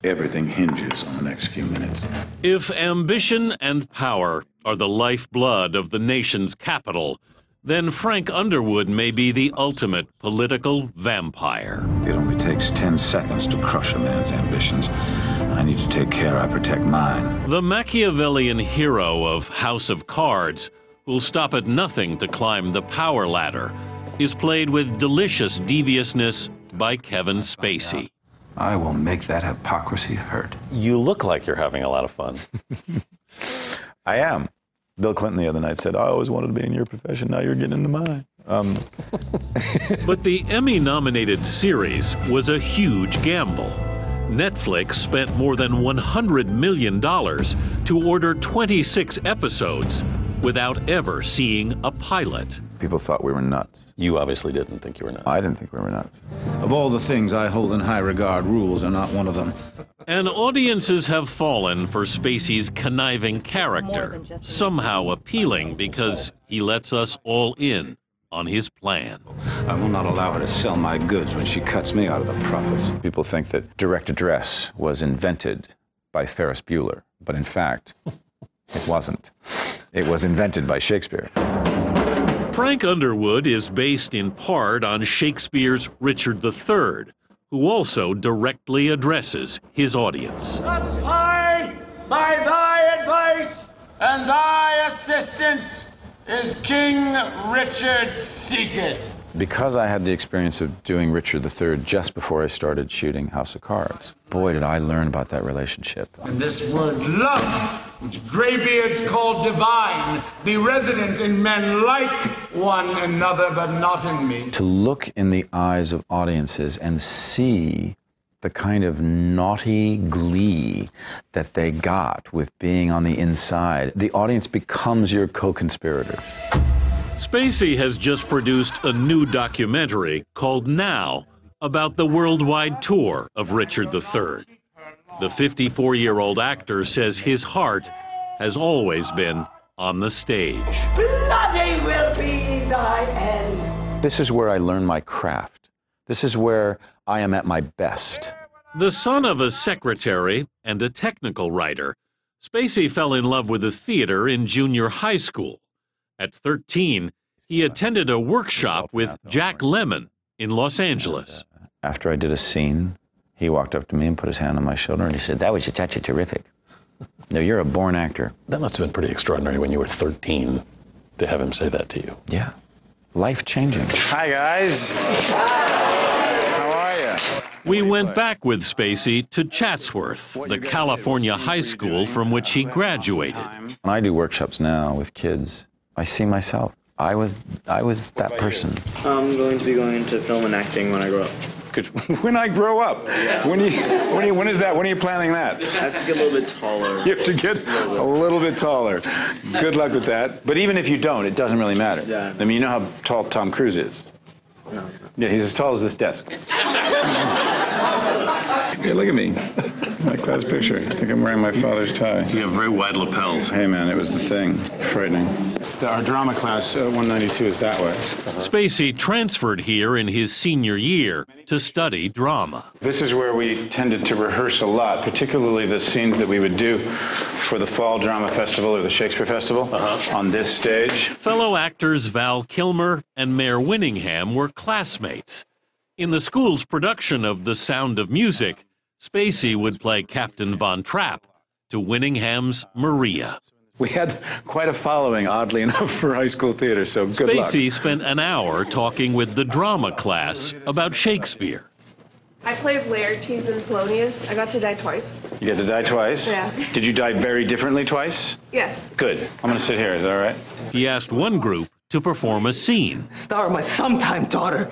Everything hinges on the next few minutes. If ambition and power are the lifeblood of the nation's capital, then Frank Underwood may be the ultimate political vampire. It only takes 10 seconds to crush a man's ambitions. I need to take care I protect mine. The Machiavellian hero of House of Cards, who'll stop at nothing to climb the power ladder, is played with delicious deviousness by Kevin Spacey. I will make that hypocrisy hurt. You look like you're having a lot of fun. I am. Bill Clinton the other night said, I always wanted to be in your profession, now you're getting into mine. But the Emmy-nominated series was a huge gamble. Netflix spent more than $100 million to order 26 episodes without ever seeing a pilot. People thought we were nuts. You obviously didn't think you were nuts. I didn't think we were nuts. Of all the things I hold in high regard, rules are not one of them. And audiences have fallen for Spacey's conniving character, somehow appealing because he lets us all in on his plan. I will not allow her to sell my goods when she cuts me out of the profits. People think that direct address was invented by Ferris Bueller, but in fact, it wasn't. It was invented by Shakespeare. Frank Underwood is based in part on Shakespeare's Richard III, who also directly addresses his audience. Thus I, by thy advice and thy assistance, is King Richard seated. Because I had the experience of doing Richard III just before I started shooting House of Cards, boy, did I learn about that relationship. And this word love, which graybeards call divine, be resident in men like one another, but not in me. To look in the eyes of audiences and see the kind of naughty glee that they got with being on the inside, the audience becomes your co-conspirators. Spacey has just produced a new documentary called Now about the worldwide tour of Richard III. The 54-year-old actor says his heart has always been on the stage. Bloody will be thy end. This is where I learn my craft. This is where I am at my best. The son of a secretary and a technical writer, Spacey fell in love with the theater in junior high school. At 13, he attended a workshop with Jack Lemmon in Los Angeles. After I did a scene, he walked up to me and put his hand on my shoulder and he said, "That was a touch of terrific. No, you're a born actor." That must have been pretty extraordinary when you were 13 to have him say that to you. Yeah. Life-changing. Hi, guys. How are you? We went back with Spacey to Chatsworth, the California high school from which he graduated. When I do workshops now with kids, I see myself. I was that person. I'm going to be going into film and acting when I grow up. When I grow up? When is that? When are you planning that? I have to get a little bit taller. You have to get a little bit taller. Good luck with that. But even if you don't, it doesn't really matter. Yeah. I mean, you know how tall Tom Cruise is? No. Yeah, he's as tall as this desk. Hey, look at me. My class picture. I think I'm wearing my father's tie. You have very wide lapels. Hey, man, it was the thing. Frightening. Our drama class, 192, is that way. Spacey transferred here in his senior year to study drama. This is where we tended to rehearse a lot, particularly the scenes that we would do for the Fall Drama Festival or the Shakespeare Festival on this stage. Fellow actors Val Kilmer and Mare Winningham were classmates. In the school's production of The Sound of Music, Spacey would play Captain Von Trapp to Winningham's Maria. We had quite a following, oddly enough, for high school theater, so good luck. Spacey spent an hour talking with the drama class about Shakespeare. I played Laertes in Polonius. I got to die twice. You got to die twice? Yeah. Did you die very differently twice? Yes. Good. I'm going to sit here. Is that all right? He asked one group to perform a scene. Star my sometime daughter.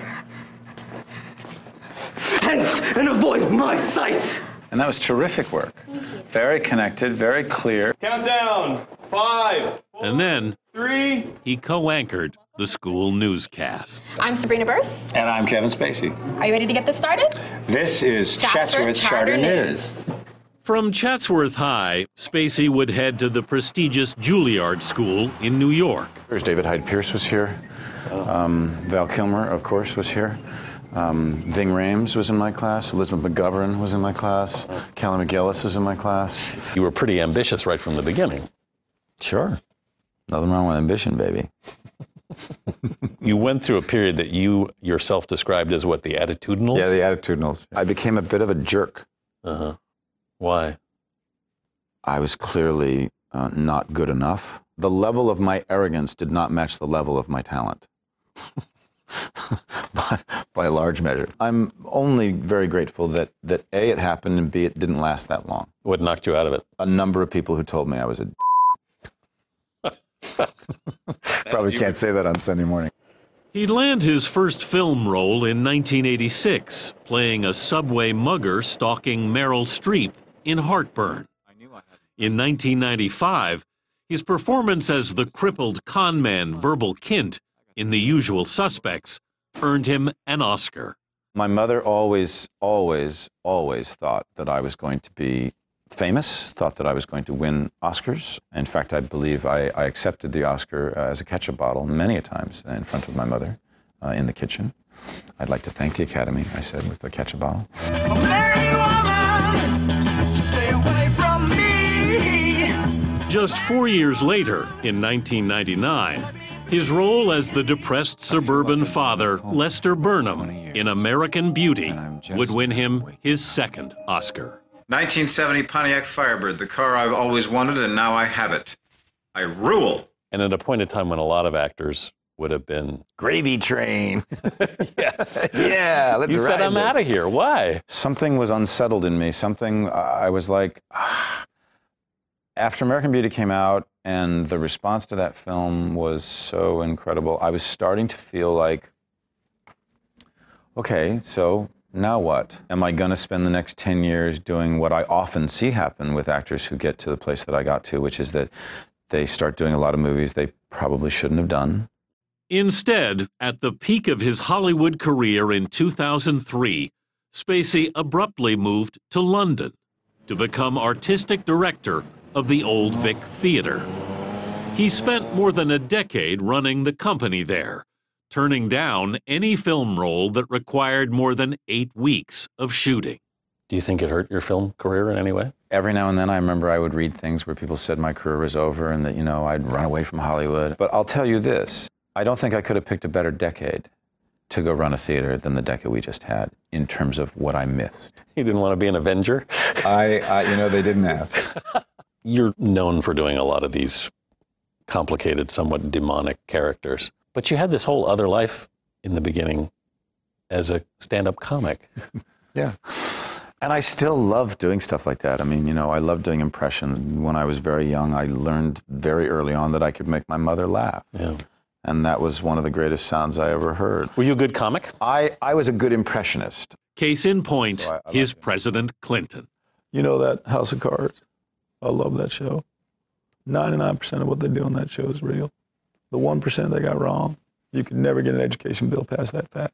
Hence and avoid my sight. And that was terrific work. Very connected, very clear. Countdown. 5. And then 3. he co-anchored the school newscast. I'm Sabrina Burse. And I'm Kevin Spacey. Are you ready to get this started? This is Chatsworth Charter News. From Chatsworth High, Spacey would head to the prestigious Juilliard School in New York. David Hyde Pierce was here. Val Kilmer, of course, was here. Ving Rhames was in my class. Elizabeth McGovern was in my class. Kelly McGillis was in my class. You were pretty ambitious right from the beginning. Sure. Nothing wrong with ambition, baby. You went through a period that you yourself described as what, the attitudinals? Yeah, the attitudinals. I became a bit of a jerk. Uh-huh. Why? I was clearly not good enough. The level of my arrogance did not match the level of my talent. by a large measure. I'm only very grateful that A, it happened, and B, it didn't last that long. What knocked you out of it? A number of people who told me I was a Probably can't say that on Sunday morning. He'd land his first film role in 1986, playing a subway mugger stalking Meryl Streep in Heartburn. In 1995, his performance as the crippled conman Verbal Kint in The Usual Suspects earned him an Oscar. My mother always thought that I was going to be famous, thought that I was going to win Oscars. In fact, I believe I accepted the Oscar as a ketchup bottle many a times in front of my mother in the kitchen. I'd like to thank the Academy, I said, with the ketchup bottle. Stay away from me. Just 4 years later, in 1999, his role as the depressed suburban father, Lester Burnham, in American Beauty, would win him his second Oscar. 1970 Pontiac Firebird, the car I've always wanted, and now I have it. I rule. And at a point in time when a lot of actors would have been... Gravy train. Yes. Yeah, let's You said, ride I'm this. out of here. Why? Something was unsettled in me. Something, I was like... After American Beauty came out and the response to that film was so incredible, I was starting to feel like, okay, so now what? Am I going to spend the next 10 years doing what I often see happen with actors who get to the place that I got to, which is that they start doing a lot of movies they probably shouldn't have done? Instead, at the peak of his Hollywood career in 2003, Spacey abruptly moved to London to become artistic director of the Old Vic Theatre. He spent more than a decade running the company there, turning down any film role that required more than 8 weeks of shooting. Do you think it hurt your film career in any way? Every now and then I remember I would read things where people said my career was over and that, you know, I'd run away from Hollywood. But I'll tell you this, I don't think I could have picked a better decade to go run a theater than the decade we just had in terms of what I missed. You didn't want to be an Avenger? You know, they didn't ask. You're known for doing a lot of these complicated, somewhat demonic characters. But you had this whole other life in the beginning as a stand-up comic. Yeah. And I still love doing stuff like that. I mean, you know, I love doing impressions. When I was very young, I learned very early on that I could make my mother laugh. Yeah. And that was one of the greatest sounds I ever heard. Were you a good comic? I was a good impressionist. Case in point, So I his like it. President Clinton. You know that House of Cards? I love that show. 99% of what they do on that show is real. The 1% they got wrong, you could never get an education bill passed that fast.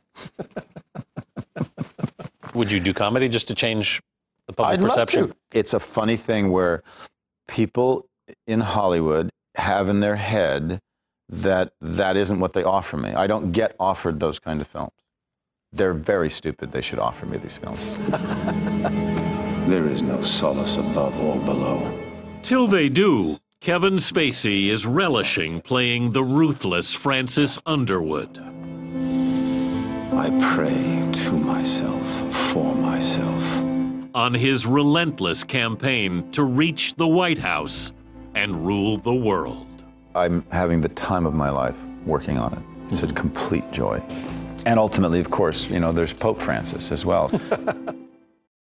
Would you do comedy just to change the public I'd perception? love to. It's a funny thing where people in Hollywood have in their head that that isn't what they offer me. I don't get offered those kind of films. They're very stupid. They should offer me these films. There is no solace above or below. Till they do, Kevin Spacey is relishing playing the ruthless Francis Underwood. I pray to myself, for myself. On his relentless campaign to reach the White House and rule the world. I'm having the time of my life working on it. It's a complete joy. And ultimately, of course, you know, there's Pope Francis as well.